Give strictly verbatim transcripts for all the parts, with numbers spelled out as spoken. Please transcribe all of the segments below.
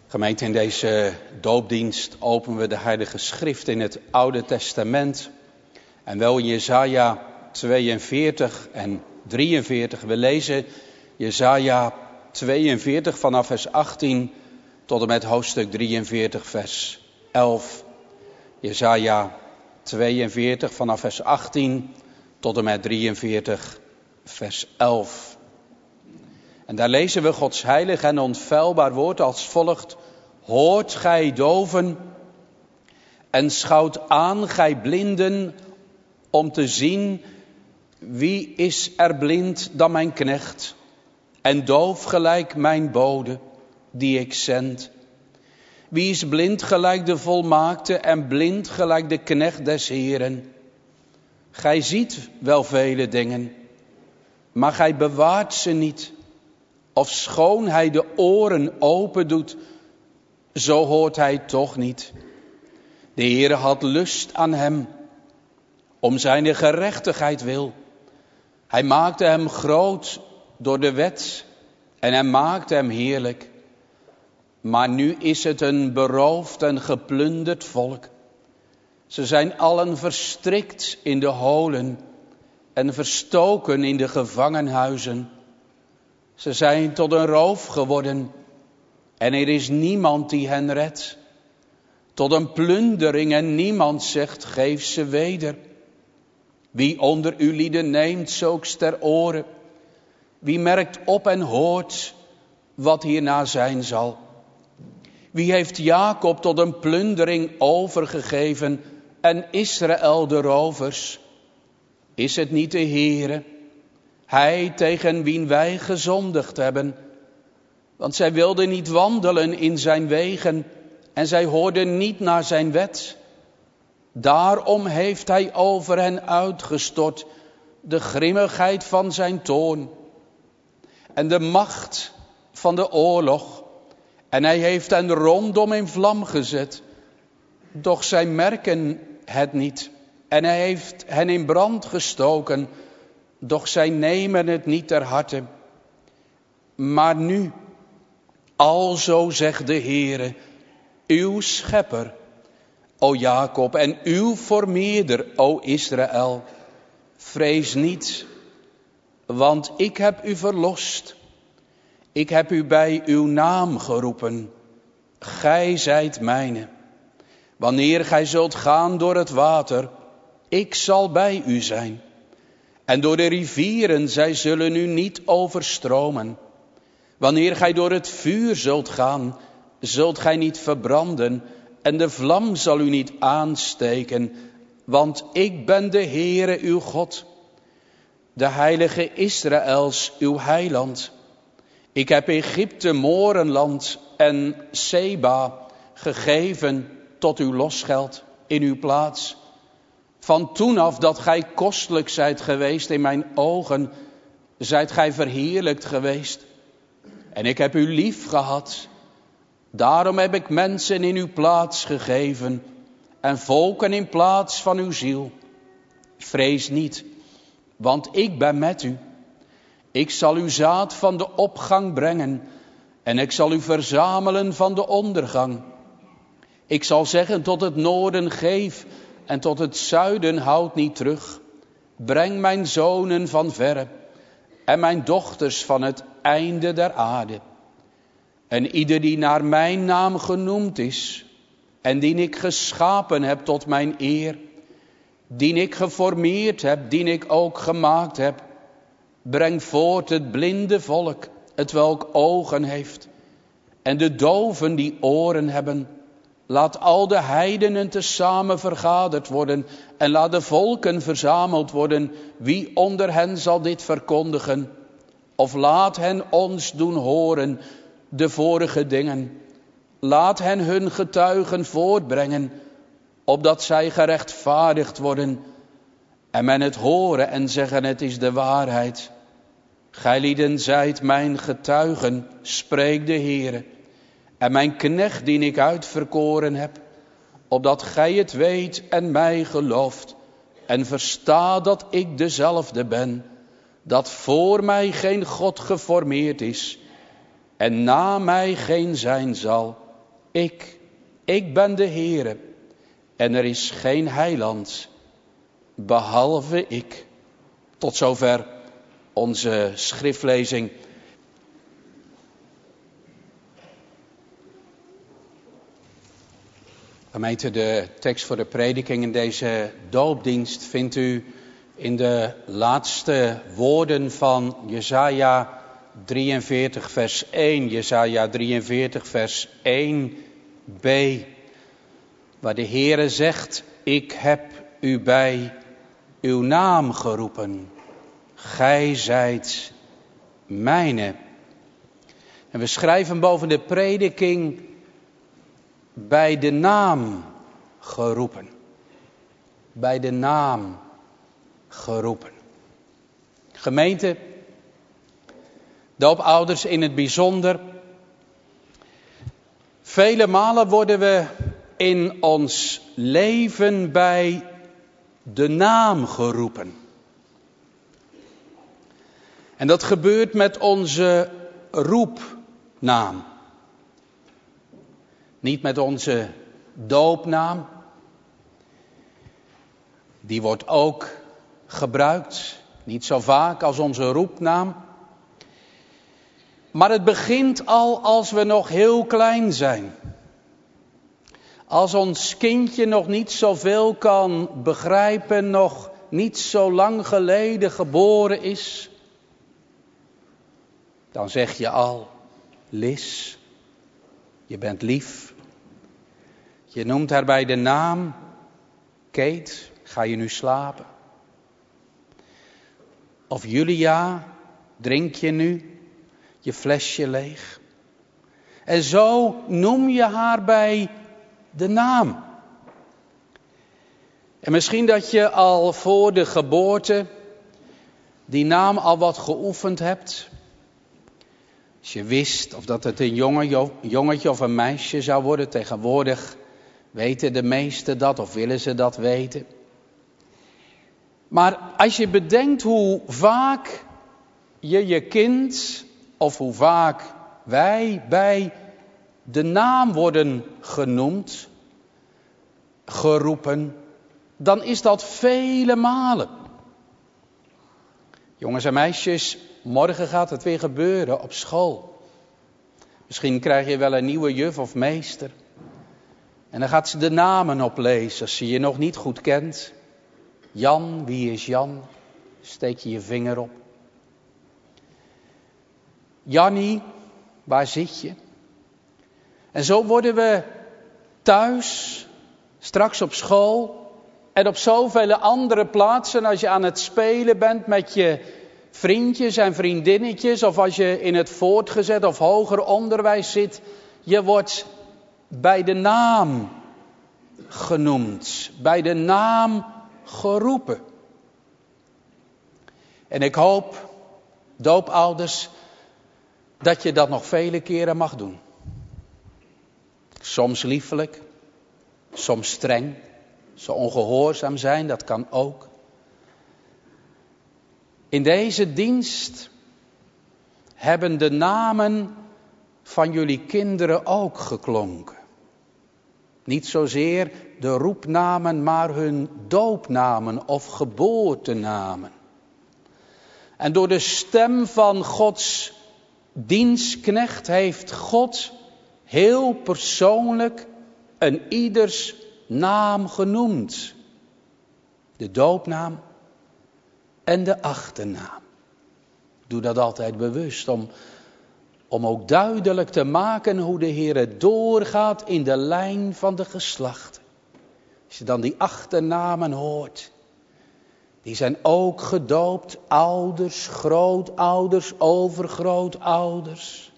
Gemeente, in deze doopdienst openen we de Heilige Schrift in het Oude Testament. En wel in Jesaja tweeënveertig en drieënveertig. We lezen Jesaja tweeënveertig vanaf vers achttien tot en met hoofdstuk drieënveertig vers elf. Jesaja tweeënveertig vanaf vers achttien tot en met drieënveertig vers elf. En daar lezen we Gods heilig en onfeilbaar woord als volgt. Hoort gij doven en schouwt aan gij blinden om te zien, wie is er blind dan mijn knecht en doof gelijk mijn bode die ik zend. Wie is blind gelijk de volmaakte en blind gelijk de knecht des Heeren. Gij ziet wel vele dingen, maar gij bewaart ze niet. Of schoon hij de oren open doet, zo hoort hij toch niet. De Heere had lust aan hem, om zijn gerechtigheid wil. Hij maakte hem groot door de wet en hij maakte hem heerlijk. Maar nu is het een beroofd en geplunderd volk. Ze zijn allen verstrikt in de holen en verstoken in de gevangenhuizen. Ze zijn tot een roof geworden en er is niemand die hen redt. Tot een plundering en niemand zegt, geef ze weder. Wie onder uw lieden neemt zulks ter oren. Wie merkt op en hoort wat hierna zijn zal. Wie heeft Jacob tot een plundering overgegeven en Israël de rovers? Is het niet de Heere? Hij tegen wien wij gezondigd hebben. Want zij wilden niet wandelen in zijn wegen en zij hoorden niet naar zijn wet. Daarom heeft hij over hen uitgestort de grimmigheid van zijn toorn en de macht van de oorlog. En hij heeft hen rondom in vlam gezet, doch zij merken het niet. En hij heeft hen in brand gestoken, doch zij nemen het niet ter harte. Maar nu, alzo zegt de Heere, uw schepper, o Jacob, en uw vermeerder, o Israël, vrees niet, want ik heb u verlost. Ik heb u bij uw naam geroepen, gij zijt mijne. Wanneer gij zult gaan door het water, ik zal bij u zijn. En door de rivieren, zij zullen u niet overstromen. Wanneer gij door het vuur zult gaan, zult gij niet verbranden en de vlam zal u niet aansteken. Want ik ben de Heere uw God, de heilige Israëls uw heiland. Ik heb Egypte, Morenland en Seba gegeven tot uw losgeld in uw plaats. Van toen af dat gij kostelijk zijt geweest in mijn ogen, zijt gij verheerlijkt geweest. En ik heb u lief gehad. Daarom heb ik mensen in uw plaats gegeven en volken in plaats van uw ziel. Vrees niet, want ik ben met u. Ik zal uw zaad van de opgang brengen en ik zal u verzamelen van de ondergang. Ik zal zeggen tot het noorden geef en tot het zuiden houd niet terug. Breng mijn zonen van verre en mijn dochters van het einde der aarde. En ieder die naar mijn naam genoemd is en die ik geschapen heb tot mijn eer, die ik geformeerd heb, die ik ook gemaakt heb, breng voort het blinde volk, het welk ogen heeft, en de doven die oren hebben. Laat al de heidenen tezamen vergaderd worden en laat de volken verzameld worden. Wie onder hen zal dit verkondigen? Of laat hen ons doen horen de vorige dingen. Laat hen hun getuigen voortbrengen, opdat zij gerechtvaardigd worden. En men het horen en zeggen, het is de waarheid. Gijlieden zijt mijn getuigen, spreekt de Heere. En mijn knecht die ik uitverkoren heb, opdat gij het weet en mij gelooft. En versta dat ik dezelfde ben, dat voor mij geen God geformeerd is en na mij geen zijn zal. Ik, ik ben de Heere en er is geen heiland behalve ik. Tot zover onze schriftlezing. Gemeente, de tekst voor de prediking in deze doopdienst vindt u in de laatste woorden van Jesaja drieënveertig vers één. Jesaja drieënveertig vers één b. Waar de Heere zegt, ik heb u bij uw naam geroepen. Gij zijt mijne. En we schrijven boven de prediking bij de naam geroepen. Bij de naam geroepen. Gemeente, doopouders in het bijzonder. Vele malen worden we in ons leven bij de naam geroepen. En dat gebeurt met onze roepnaam. Niet met onze doopnaam. Die wordt ook gebruikt. Niet zo vaak als onze roepnaam. Maar het begint al als we nog heel klein zijn. Als ons kindje nog niet zoveel kan begrijpen, nog niet zo lang geleden geboren is. Dan zeg je al, Lis, je bent lief. Je noemt haar bij de naam, Kate, ga je nu slapen? Of Julia, drink je nu je flesje leeg? En zo noem je haar bij de naam. En misschien dat je al voor de geboorte die naam al wat geoefend hebt. Als je wist of dat het een jongen, jongetje of een meisje zou worden. Tegenwoordig weten de meesten dat of willen ze dat weten. Maar als je bedenkt hoe vaak je je kind of hoe vaak wij bij de naam worden genoemd, geroepen, dan is dat vele malen. Jongens en meisjes, morgen gaat het weer gebeuren op school. Misschien krijg je wel een nieuwe juf of meester. En dan gaat ze de namen oplezen als ze je nog niet goed kent. Jan, wie is Jan? Steek je je vinger op. Jannie, waar zit je? En zo worden we thuis, straks op school en op zoveel andere plaatsen als je aan het spelen bent met je vriendjes en vriendinnetjes of als je in het voortgezet of hoger onderwijs zit. Je wordt bij de naam genoemd, bij de naam geroepen. En ik hoop, doopouders, dat je dat nog vele keren mag doen. Soms liefelijk, soms streng, zo ongehoorzaam zijn, dat kan ook. In deze dienst hebben de namen van jullie kinderen ook geklonken. Niet zozeer de roepnamen, maar hun doopnamen of geboortenamen. En door de stem van Gods dienstknecht heeft God heel persoonlijk een ieders naam genoemd. De doopnaam en de achternaam. Ik doe dat altijd bewust om, om ook duidelijk te maken hoe de Heer doorgaat in de lijn van de geslachten. Als je dan die achternamen hoort, die zijn ook gedoopt, ouders, grootouders, overgrootouders.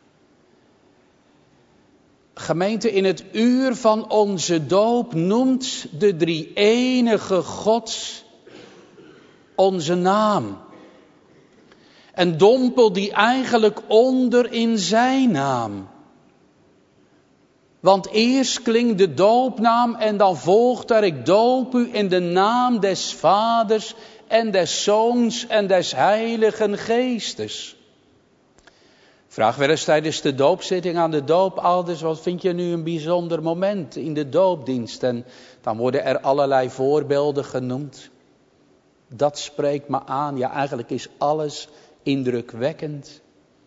Gemeente, in het uur van onze doop noemt de drie-enige God onze naam. En dompelt die eigenlijk onder in zijn naam. Want eerst klinkt de doopnaam en dan volgt er: ik doop u in de naam des Vaders en des Zoons en des Heiligen Geestes. Vraag wel eens tijdens de doopzitting aan de doopouders, wat vind je nu een bijzonder moment in de doopdienst? En dan worden er allerlei voorbeelden genoemd. Dat spreekt me aan. Ja, eigenlijk is alles indrukwekkend.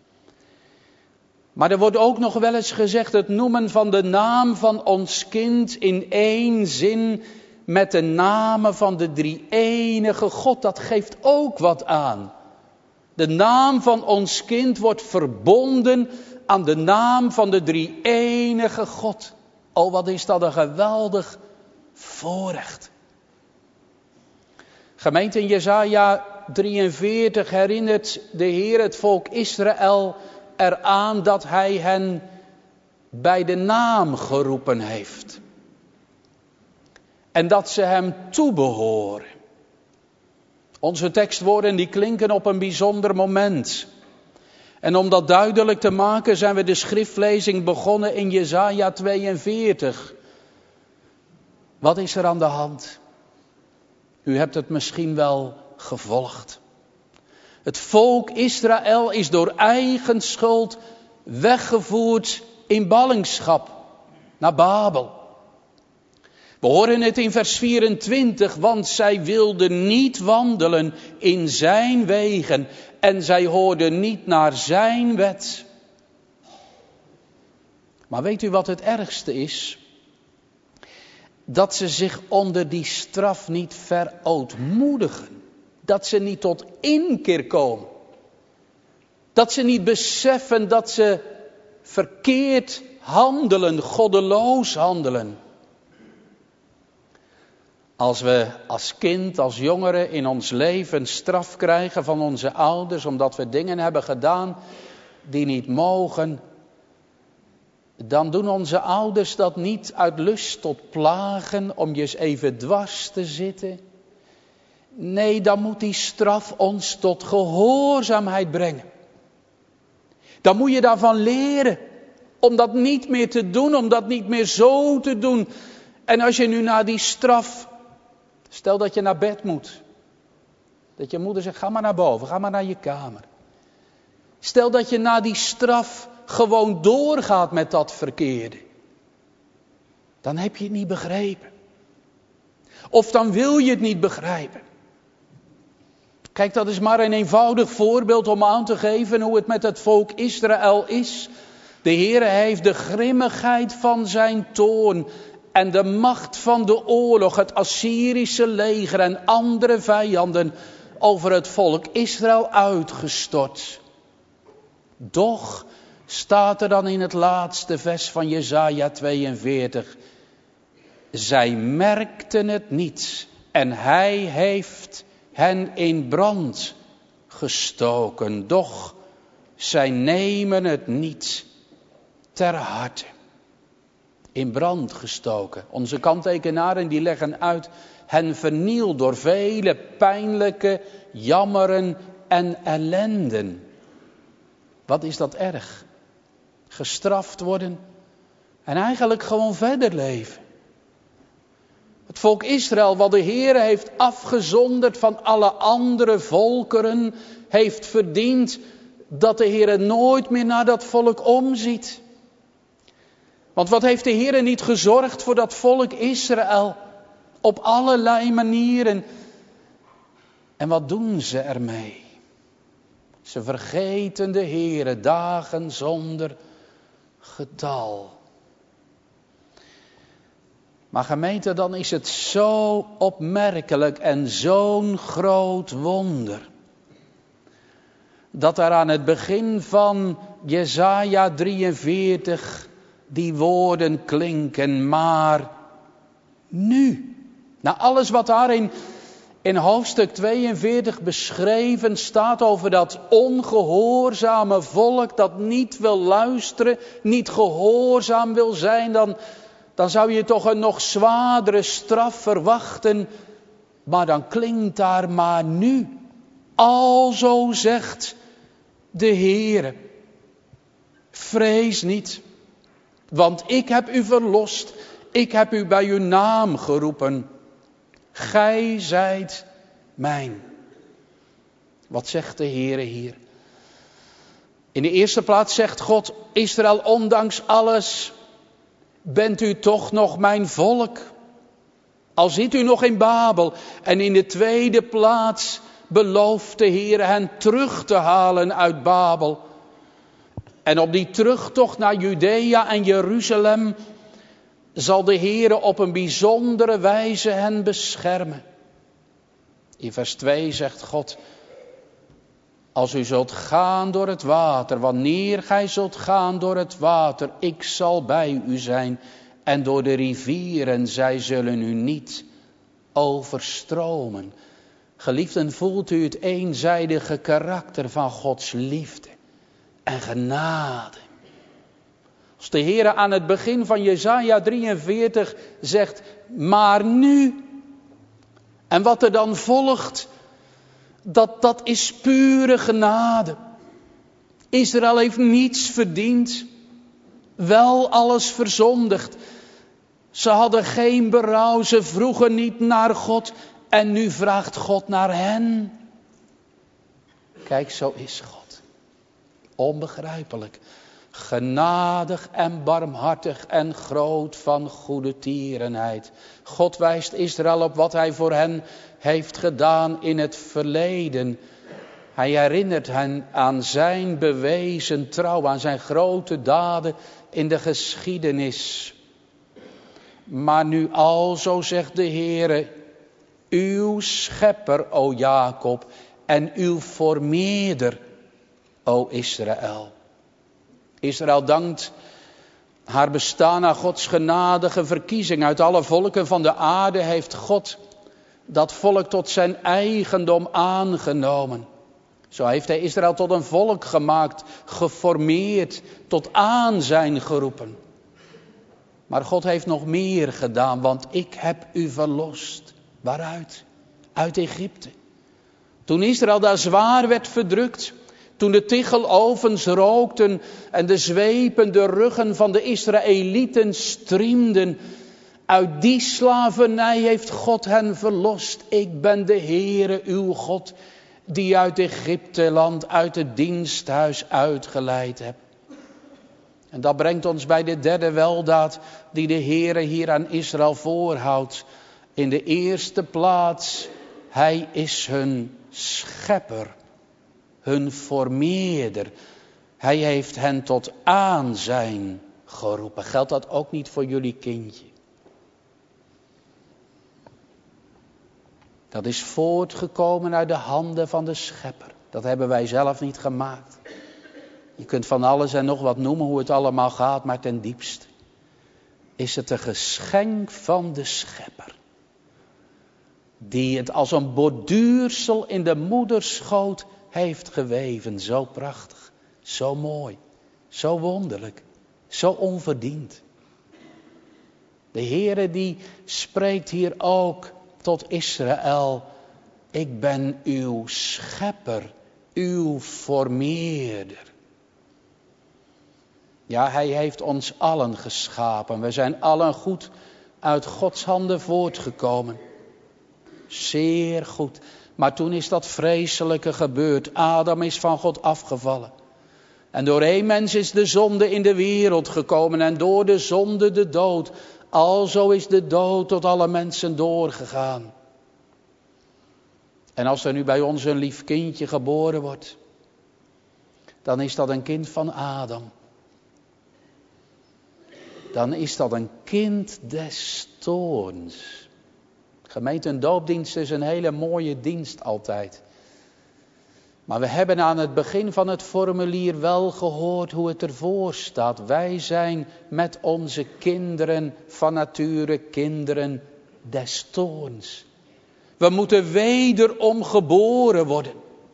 Maar er wordt ook nog wel eens gezegd, het noemen van de naam van ons kind in één zin met de namen van de drie-enige God, dat geeft ook wat aan. De naam van ons kind wordt verbonden aan de naam van de drie-enige God. Oh, wat is dat een geweldig voorrecht. Gemeente, in Jesaja drieënveertig herinnert de Heer het volk Israël eraan dat hij hen bij de naam geroepen heeft. En dat ze hem toebehoren. Onze tekstwoorden die klinken op een bijzonder moment. En om dat duidelijk te maken zijn we de schriftlezing begonnen in Jesaja tweeënveertig. Wat is er aan de hand? U hebt het misschien wel gevolgd. Het volk Israël is door eigen schuld weggevoerd in ballingschap naar Babel. We horen het in vers vierentwintig, want zij wilden niet wandelen in zijn wegen en zij hoorden niet naar zijn wet. Maar weet u wat het ergste is? Dat ze zich onder die straf niet verootmoedigen. Dat ze niet tot inkeer komen. Dat ze niet beseffen dat ze verkeerd handelen, goddeloos handelen. Als we als kind, als jongeren in ons leven straf krijgen van onze ouders omdat we dingen hebben gedaan die niet mogen, dan doen onze ouders dat niet uit lust tot plagen om je eens even dwars te zitten. Nee, dan moet die straf ons tot gehoorzaamheid brengen. Dan moet je daarvan leren om dat niet meer te doen, om dat niet meer zo te doen. En als je nu na die straf, stel dat je naar bed moet. Dat je moeder zegt, ga maar naar boven, ga maar naar je kamer. Stel dat je na die straf gewoon doorgaat met dat verkeerde. Dan heb je het niet begrepen. Of dan wil je het niet begrijpen. Kijk, dat is maar een eenvoudig voorbeeld om aan te geven hoe het met het volk Israël is. De Heere heeft de grimmigheid van zijn toorn en de macht van de oorlog, het Assyrische leger en andere vijanden over het volk Israël uitgestort. Doch staat er dan in het laatste vers van Jesaja tweeënveertig. Zij merkten het niet en hij heeft hen in brand gestoken. Doch zij nemen het niet ter harte. In brand gestoken. Onze kanttekenaren die leggen uit hen vernield door vele pijnlijke jammeren en ellenden. Wat is dat erg? Gestraft worden en eigenlijk gewoon verder leven. Het volk Israël, wat de Heere heeft afgezonderd van alle andere volkeren, heeft verdiend dat de Heere nooit meer naar dat volk omziet. Want wat heeft de Heere niet gezorgd voor dat volk Israël? Op allerlei manieren. En wat doen ze ermee? Ze vergeten de Heere dagen zonder getal. Maar gemeente, dan is het zo opmerkelijk en zo'n groot wonder. Dat er aan het begin van Jesaja drieënveertig die woorden klinken. Maar nu, na alles wat daarin in hoofdstuk tweeënveertig beschreven staat over dat ongehoorzame volk dat niet wil luisteren, niet gehoorzaam wil zijn, dan, dan zou je toch een nog zwaardere straf verwachten. Maar dan klinkt daar maar nu, alzo zegt de Heere, vrees niet, want ik heb u verlost, ik heb u bij uw naam geroepen. Gij zijt mijn. Wat zegt de Heere hier? In de eerste plaats zegt God, Israël, ondanks alles bent u toch nog mijn volk. Al zit u nog in Babel. En in de tweede plaats belooft de Heer hen terug te halen uit Babel. En op die terugtocht naar Judea en Jeruzalem zal de Heer op een bijzondere wijze hen beschermen. In vers twee zegt God, als u zult gaan door het water, wanneer gij zult gaan door het water, ik zal bij u zijn. En door de rivieren, zij zullen u niet overstromen. Geliefden, voelt u het eenzijdige karakter van Gods liefde en genade. Als de Heer aan het begin van Jesaja drieënveertig zegt, maar nu. En wat er dan volgt, dat, dat is pure genade. Israël heeft niets verdiend, wel alles verzondigd. Ze hadden geen berouw, ze vroegen niet naar God en nu vraagt God naar hen. Kijk, zo is God. Onbegrijpelijk. Genadig en barmhartig en groot van goede tierenheid. God wijst Israël op wat hij voor hen heeft gedaan in het verleden. Hij herinnert hen aan zijn bewezen trouw, aan zijn grote daden in de geschiedenis. Maar nu alzo zegt de Heere, uw schepper, o Jacob, en uw formeerder, o Israël. Israël dankt haar bestaan aan Gods genadige verkiezing. Uit alle volken van de aarde heeft God dat volk tot zijn eigendom aangenomen. Zo heeft hij Israël tot een volk gemaakt, geformeerd, tot aanzijn geroepen. Maar God heeft nog meer gedaan, want ik heb u verlost. Waaruit? Uit Egypte. Toen Israël daar zwaar werd verdrukt, toen de tichelovens rookten en de zwepende ruggen van de Israëlieten striemden, uit die slavernij heeft God hen verlost. Ik ben de Heere uw God, die uit Egypte land, uit het diensthuis uitgeleid heb. En dat brengt ons bij de derde weldaad die de Heere hier aan Israël voorhoudt. In de eerste plaats, hij is hun schepper, hun formeerder. Hij heeft hen tot aanzijn geroepen. Geldt dat ook niet voor jullie kindje? Dat is voortgekomen uit de handen van de schepper. Dat hebben wij zelf niet gemaakt. Je kunt van alles en nog wat noemen hoe het allemaal gaat, maar ten diepste is het een geschenk van de schepper. Die het als een borduursel in de moederschoot heeft geweven. Zo prachtig, zo mooi, zo wonderlijk, zo onverdiend. De Heere die spreekt hier ook tot Israël. Ik ben uw schepper, uw formeerder. Ja, hij heeft ons allen geschapen. We zijn allen goed uit Gods handen voortgekomen. Zeer goed. Maar toen is dat vreselijke gebeurd. Adam is van God afgevallen. En door één mens is de zonde in de wereld gekomen. En door de zonde de dood. Alzo is de dood tot alle mensen doorgegaan. En als er nu bij ons een lief kindje geboren wordt, dan is dat een kind van Adam. Dan is dat een kind des toorns. Gemeente, een doopdienst is een hele mooie dienst altijd. Maar we hebben aan het begin van het formulier wel gehoord hoe het ervoor staat. Wij zijn met onze kinderen van nature kinderen des toorns. We moeten wederom geboren worden.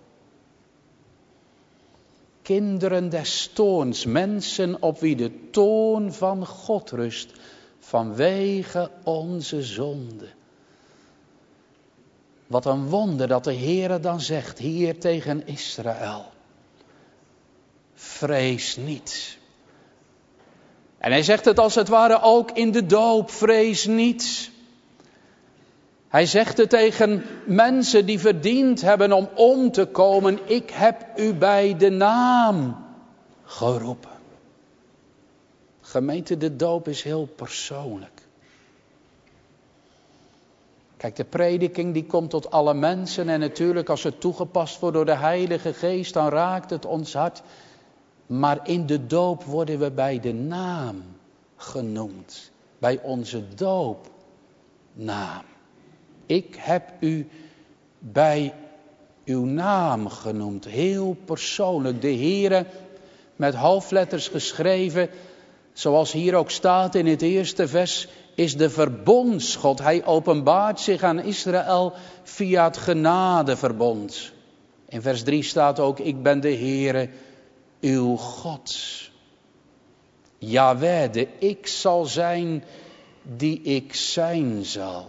Kinderen des toorns, mensen op wie de toorn van God rust, vanwege onze zonde. Wat een wonder dat de Heere dan zegt hier tegen Israël. Vrees niet. En hij zegt het als het ware ook in de doop, vrees niet. Hij zegt het tegen mensen die verdiend hebben om om te komen. Ik heb u bij de naam geroepen. Gemeente, de doop is heel persoonlijk. Kijk, de prediking die komt tot alle mensen en natuurlijk als het toegepast wordt door de Heilige Geest, dan raakt het ons hart. Maar in de doop worden we bij de naam genoemd. Bij onze doopnaam. Ik heb u bij uw naam genoemd. Heel persoonlijk. De Heere met hoofdletters geschreven. Zoals hier ook staat in het eerste vers. Is de verbondsgod. Hij openbaart zich aan Israël via het genadeverbond. In vers drie staat ook. Ik ben de Heere uw God. Jahweh, de ik zal zijn die ik zijn zal.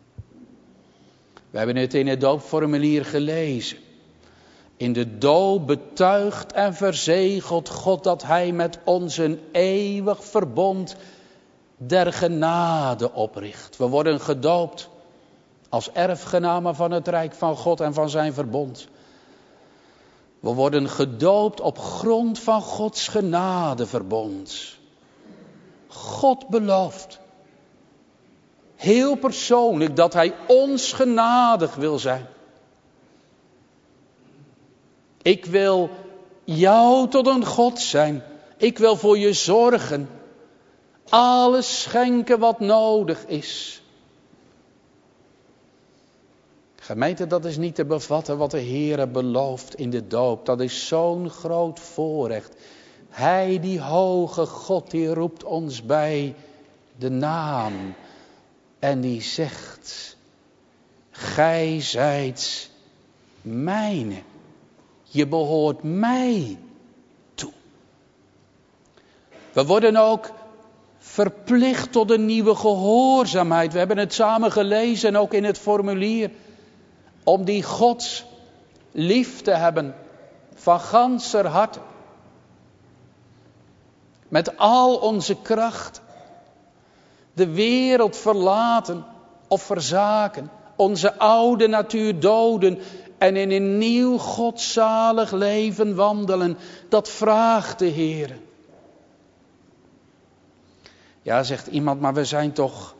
We hebben het in het doopformulier gelezen. In de doop betuigt en verzegelt God dat hij met ons een eeuwig verbond der genade opricht. We worden gedoopt als erfgenamen van het rijk van God en van zijn verbond. We worden gedoopt op grond van Gods genadeverbond. God belooft, heel persoonlijk, dat hij ons genadig wil zijn. Ik wil jou tot een God zijn. Ik wil voor je zorgen. Alles schenken wat nodig is. Gemeente, dat is niet te bevatten wat de Heere belooft in de doop. Dat is zo'n groot voorrecht. Hij, die hoge God, die roept ons bij de naam. En die zegt, gij zijt mijne. Je behoort mij toe. We worden ook verplicht tot een nieuwe gehoorzaamheid. We hebben het samen gelezen, ook in het formulier. Om die God lief te hebben van ganser hart. Met al onze kracht. De wereld verlaten of verzaken. Onze oude natuur doden. En in een nieuw godzalig leven wandelen. Dat vraagt de Heer. Ja, zegt iemand, maar we zijn toch...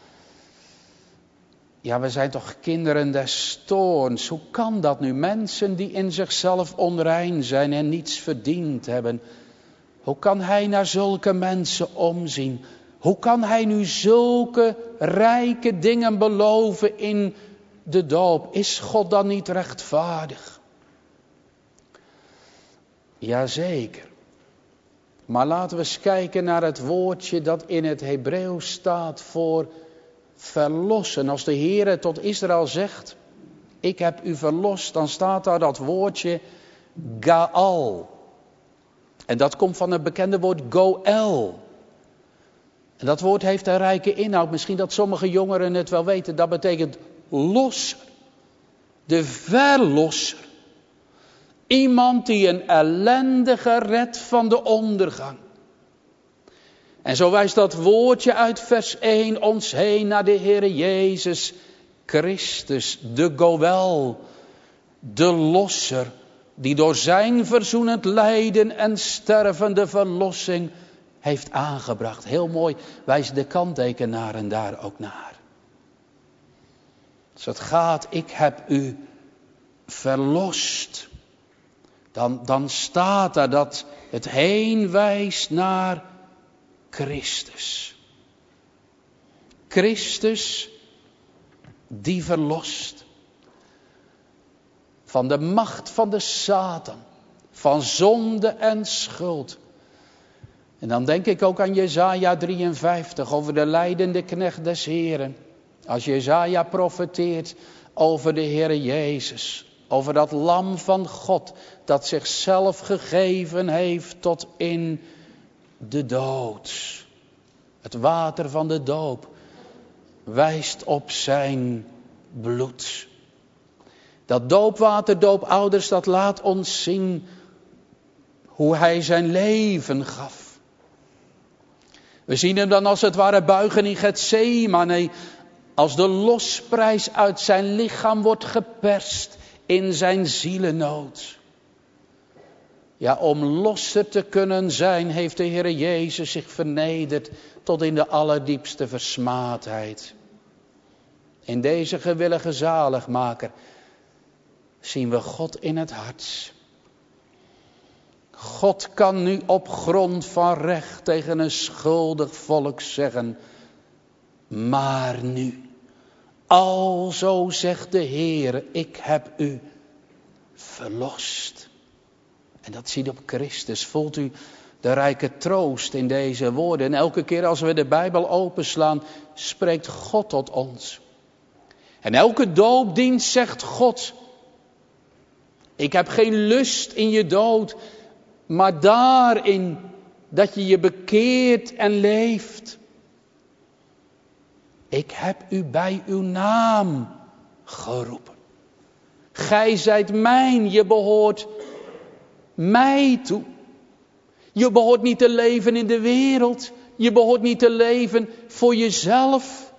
Ja, we zijn toch kinderen des toorns. Hoe kan dat nu? Mensen die in zichzelf onrein zijn en niets verdiend hebben. Hoe kan hij naar zulke mensen omzien? Hoe kan hij nu zulke rijke dingen beloven in de doop? Is God dan niet rechtvaardig? Jazeker. Maar laten we eens kijken naar het woordje dat in het Hebreeuws staat voor verlossen. Als de Heere tot Israël zegt, ik heb u verlost, dan staat daar dat woordje Gaal. En dat komt van het bekende woord Goel. En dat woord heeft een rijke inhoud. Misschien dat sommige jongeren het wel weten. Dat betekent losser. De verlosser. Iemand die een ellendige redt van de ondergang. En zo wijst dat woordje uit vers één ons heen naar de Heere Jezus Christus. De Goel. De losser. Die door zijn verzoenend lijden en sterven de verlossing heeft aangebracht. Heel mooi wijst de kanttekenaren daar ook naar. Als het gaat, ik heb u verlost. Dan, dan staat er dat het heen wijst naar Christus. Christus die verlost. Van de macht van de Satan. Van zonde en schuld. En dan denk ik ook aan Jesaja drieënvijftig over de lijdende knecht des Heren. Als Jesaja profeteert over de Heere Jezus. Over dat lam van God dat zichzelf gegeven heeft tot in de dood. Het water van de doop wijst op zijn bloed. Dat doopwater, doopouders, dat laat ons zien hoe hij zijn leven gaf. We zien hem dan als het ware buigen in Getsemane, als de losprijs uit zijn lichaam wordt geperst in zijn zielennood. Ja, om losser te kunnen zijn, heeft de Heer Jezus zich vernederd tot in de allerdiepste versmaadheid. In deze gewillige zaligmaker zien we God in het hart. God kan nu op grond van recht tegen een schuldig volk zeggen: maar nu, alzo zegt de Heer, ik heb u verlost. En dat ziet op Christus. Voelt u de rijke troost in deze woorden? En elke keer als we de Bijbel openslaan, spreekt God tot ons. En elke doopdienst zegt God: ik heb geen lust in je dood, maar daarin dat je je bekeert en leeft. Ik heb u bij uw naam geroepen. Gij zijt mijn, je behoort mij toe. Je behoort niet te leven in de wereld. Je behoort niet te leven voor jezelf.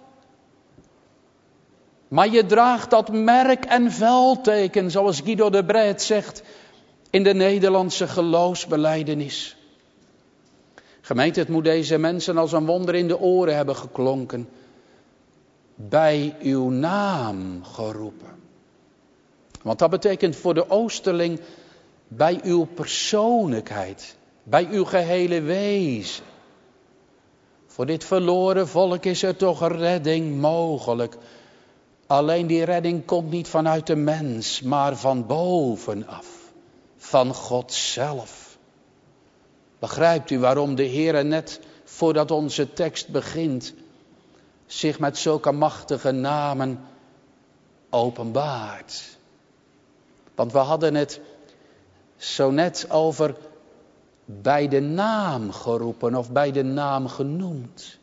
Maar je draagt dat merk en veldteken, zoals Guido de Bruyt zegt in de Nederlandse geloofsbelijdenis. Gemeente, het moet deze mensen als een wonder in de oren hebben geklonken. Bij uw naam geroepen. Want dat betekent voor de Oosterling bij uw persoonlijkheid, bij uw gehele wezen. Voor dit verloren volk is er toch een redding mogelijk. Alleen die redding komt niet vanuit de mens, maar van bovenaf. Van God zelf. Begrijpt u waarom de Heer net voordat onze tekst begint zich met zulke machtige namen openbaart? Want we hadden het zo net over bij de naam geroepen of bij de naam genoemd.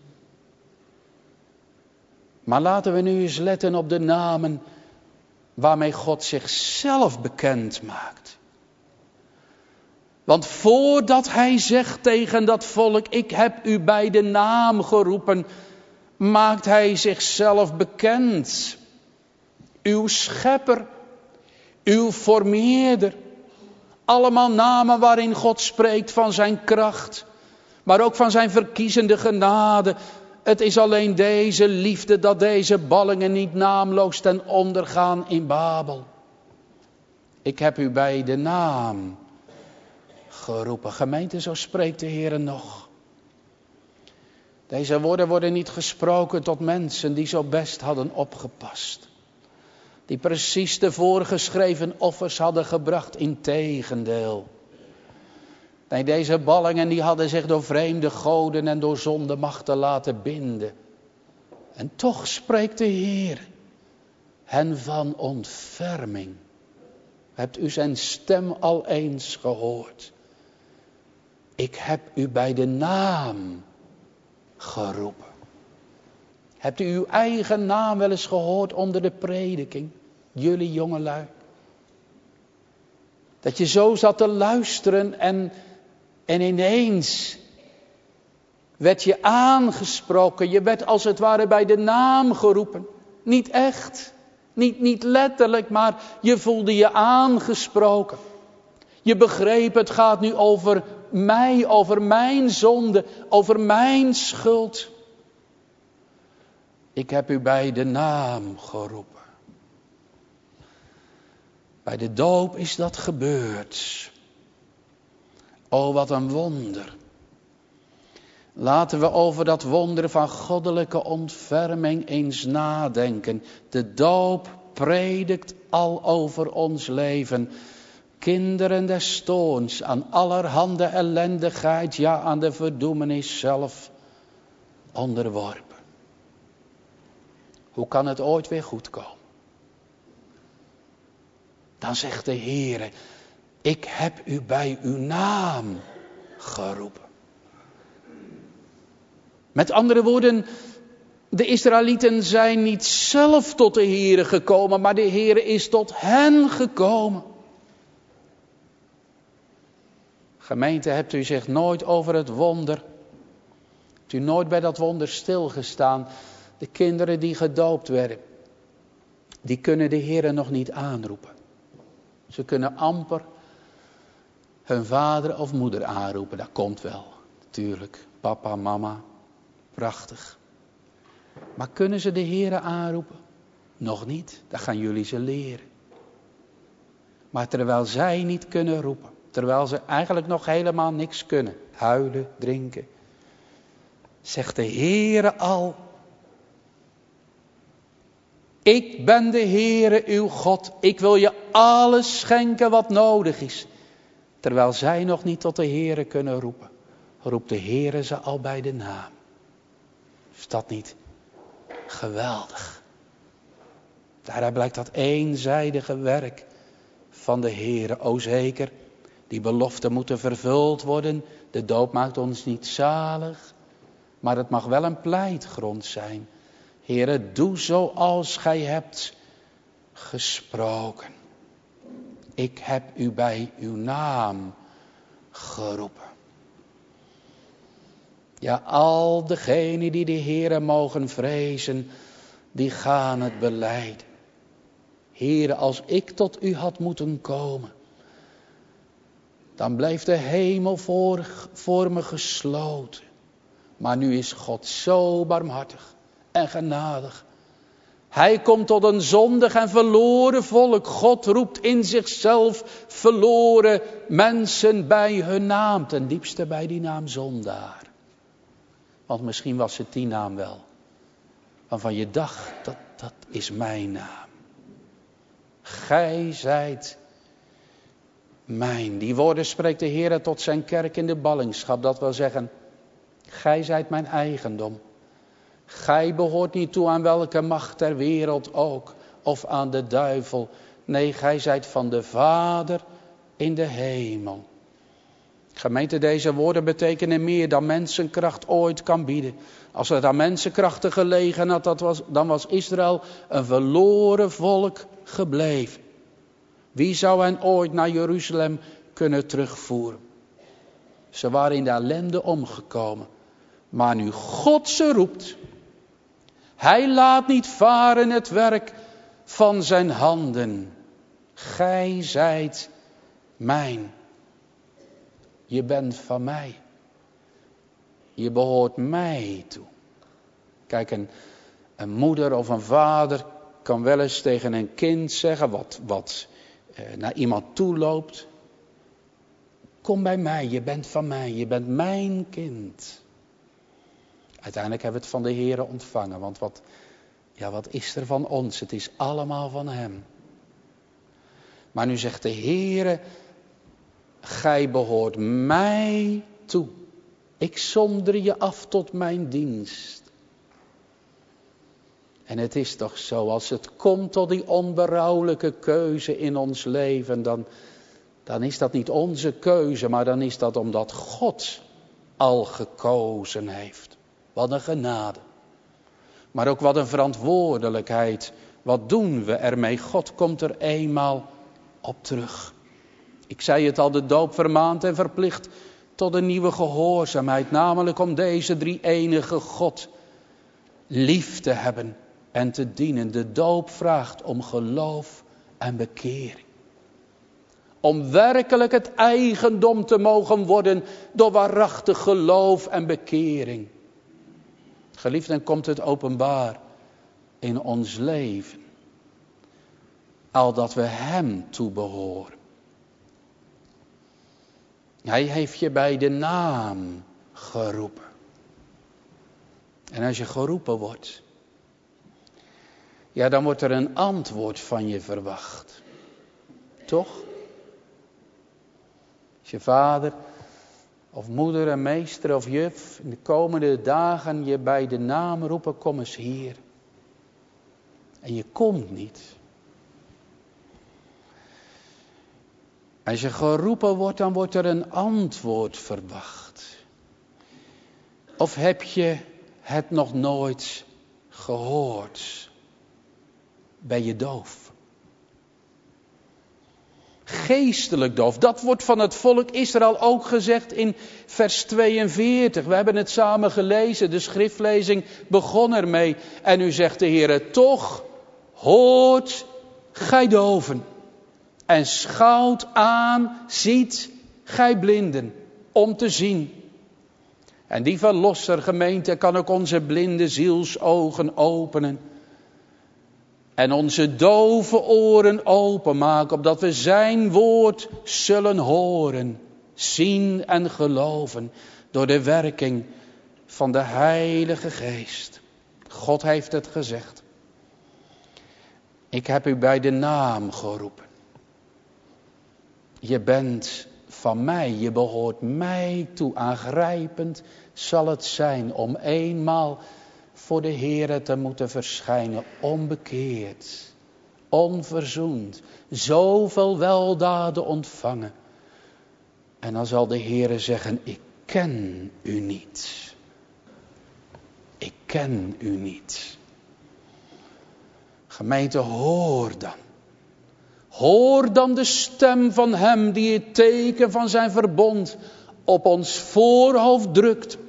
Maar laten we nu eens letten op de namen waarmee God zichzelf bekend maakt. Want voordat hij zegt tegen dat volk: ik heb u bij de naam geroepen, maakt hij zichzelf bekend. Uw schepper, uw formeerder. Allemaal namen waarin God spreekt van zijn kracht, maar ook van zijn verkiezende genade. Het is alleen deze liefde dat deze ballingen niet naamloos ten onder gaan in Babel. Ik heb u bij de naam geroepen. Gemeente, zo spreekt de Heer nog. Deze woorden worden niet gesproken tot mensen die zo best hadden opgepast. Die precies de voorgeschreven offers hadden gebracht, integendeel. Nee, deze ballingen die hadden zich door vreemde goden en door zondemachten laten binden. En toch spreekt de Heer hen van ontferming. Hebt u zijn stem al eens gehoord? Ik heb u bij de naam geroepen. Hebt u uw eigen naam wel eens gehoord onder de prediking? Jullie jongelui. Dat je zo zat te luisteren en, en ineens werd je aangesproken. Je werd als het ware bij de naam geroepen. Niet echt, niet, niet letterlijk, maar je voelde je aangesproken. Je begreep, het gaat nu over mij, over mijn zonde, over mijn schuld. Ik heb u bij de naam geroepen. Bij de doop is dat gebeurd. O, wat een wonder. Laten we over dat wonder van goddelijke ontferming eens nadenken. De doop predikt al over ons leven. Kinderen des toorns, aan allerhande ellendigheid, ja aan de verdoemenis zelf onderworpen. Hoe kan het ooit weer goed komen? Dan zegt de Heer: ik heb u bij uw naam geroepen. Met andere woorden, de Israëlieten zijn niet zelf tot de Heer gekomen, maar de Heer is tot hen gekomen. Gemeente, hebt u zich nooit over het wonder, hebt u nooit bij dat wonder stilgestaan? De kinderen die gedoopt werden, die kunnen de Heer nog niet aanroepen. Ze kunnen amper hun vader of moeder aanroepen. Dat komt wel, natuurlijk. Papa, mama, prachtig. Maar kunnen ze de Heere aanroepen? Nog niet, dat gaan jullie ze leren. Maar terwijl zij niet kunnen roepen, terwijl ze eigenlijk nog helemaal niks kunnen, huilen, drinken, zegt de Heere al: ik ben de Heere uw God, ik wil je alles schenken wat nodig is. Terwijl zij nog niet tot de Heere kunnen roepen, roept de Heere ze al bij de naam. Is dat niet geweldig? Daaruit blijkt dat eenzijdige werk van de Heere. O zeker, die beloften moeten vervuld worden. De doop maakt ons niet zalig, maar het mag wel een pleitgrond zijn. Heere, doe zoals gij hebt gesproken. Ik heb u bij uw naam geroepen. Ja, al degenen die de Heere mogen vrezen, die gaan het belijden. Heere, als ik tot u had moeten komen, dan bleef de hemel voor, voor me gesloten. Maar nu is God zo barmhartig en genadig. Hij komt tot een zondig en verloren volk. God roept in zichzelf verloren mensen bij hun naam. Ten diepste bij die naam zondaar. Want misschien was het die naam wel. Waarvan je dacht, dat, dat is mijn naam. Gij zijt mijn. Die woorden spreekt de Heer tot zijn kerk in de ballingschap. Dat wil zeggen, gij zijt mijn eigendom. Gij behoort niet toe aan welke macht ter wereld ook. Of aan de duivel. Nee, gij zijt van de Vader in de hemel. Gemeente, deze woorden betekenen meer dan mensenkracht ooit kan bieden. Als het aan mensenkrachten gelegen had, dat was, dan was Israël een verloren volk gebleven. Wie zou hen ooit naar Jeruzalem kunnen terugvoeren? Ze waren in de ellende omgekomen. Maar nu God ze roept, hij laat niet varen het werk van zijn handen. Gij zijt mijn. Je bent van mij. Je behoort mij toe. Kijk, een, een moeder of een vader kan wel eens tegen een kind zeggen wat, wat eh, naar iemand toe loopt. Kom bij mij, je bent van mij, je bent mijn kind. Uiteindelijk hebben we het van de Heere ontvangen, want wat, ja, wat is er van ons? Het is allemaal van hem. Maar nu zegt de Heere, gij behoort mij toe. Ik zonder je af tot mijn dienst. En het is toch zo, als het komt tot die onberouwelijke keuze in ons leven, dan, dan is dat niet onze keuze, maar dan is dat omdat God al gekozen heeft. Wat een genade. Maar ook wat een verantwoordelijkheid. Wat doen we ermee? God komt er eenmaal op terug. Ik zei het al, de doop vermaant en verplicht tot een nieuwe gehoorzaamheid. Namelijk om deze drie-enige God lief te hebben en te dienen. De doop vraagt om geloof en bekering. Om werkelijk het eigendom te mogen worden door waarachtig geloof en bekering. Geliefden, komt het openbaar in ons leven. Al dat we hem toebehoren. Hij heeft je bij de naam geroepen. En als je geroepen wordt, ja, dan wordt er een antwoord van je verwacht. Toch? Als je vader of moeder en meester of juf in de komende dagen je bij de naam roepen, kom eens hier. En je komt niet. Als je geroepen wordt, dan wordt er een antwoord verwacht. Of heb je het nog nooit gehoord? Ben je doof? Geestelijk doof. Dat wordt van het volk Israël ook gezegd in vers tweeënveertig. We hebben het samen gelezen. De schriftlezing begon ermee. En nu zegt de Heer, toch hoort gij doven. En schouwt aan, ziet gij blinden, om te zien. En die verlosser, gemeente, kan ook onze blinde zielsogen openen. En onze dove oren openmaken, opdat we zijn woord zullen horen, zien en geloven. Door de werking van de Heilige Geest. God heeft het gezegd. Ik heb u bij de naam geroepen. Je bent van mij, je behoort mij toe. Aangrijpend zal het zijn om eenmaal voor de Heere te moeten verschijnen. Onbekeerd, onverzoend, zoveel weldaden ontvangen. En dan zal de Heere zeggen, ik ken u niet. Ik ken u niet. Gemeente, hoor dan. Hoor dan de stem van hem die het teken van zijn verbond op ons voorhoofd drukt.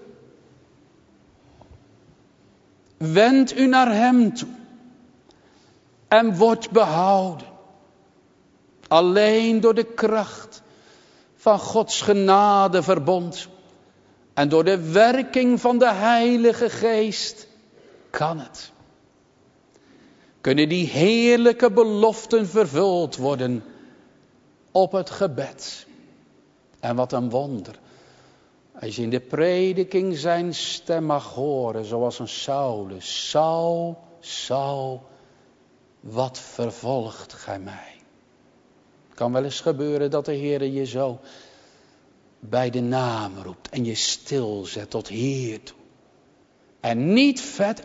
Wend u naar hem toe en word behouden. Alleen door de kracht van Gods genadeverbond en door de werking van de Heilige Geest kan het. Kunnen die heerlijke beloften vervuld worden op het gebed. En wat een wonder. Als je in de prediking zijn stem mag horen, zoals een Saulus. Saul, Saul, wat vervolgt gij mij? Het kan wel eens gebeuren dat de Heere je zo bij de naam roept en je stilzet tot hier toe. En niet verder.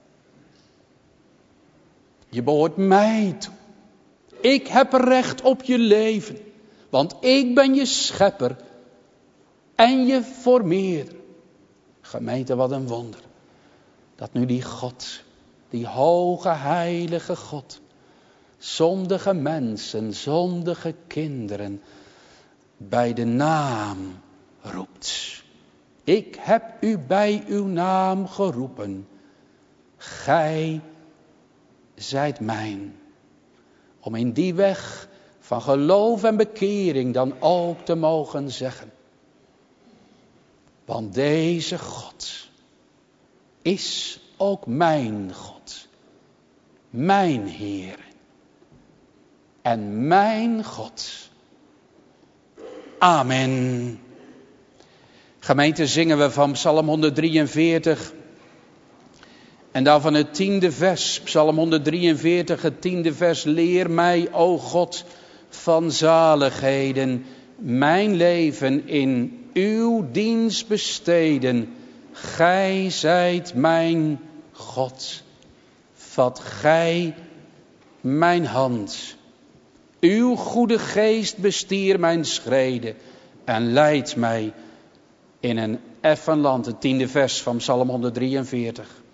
Je behoort mij toe. Ik heb recht op je leven. Want ik ben je schepper. En je formeerder. Gemeente, wat een wonder. Dat nu die God, die hoge heilige God, zondige mensen, zondige kinderen, bij de naam roept. Ik heb u bij uw naam geroepen. Gij zijt mijn. Om in die weg van geloof en bekering dan ook te mogen zeggen. Want deze God is ook mijn God. Mijn Heer. En mijn God. Amen. Gemeente, zingen we van Psalm honderddrieënveertig. En dan van het tiende vers, Psalm honderddrieënveertig, het tiende vers. Leer mij, o God, van zaligheden, mijn leven in uw dienst besteden. Gij zijt mijn God. Vat gij mijn hand. Uw goede geest bestier mijn schreden en leidt mij in een effen land. Het tiende vers van Psalm honderddrieënveertig.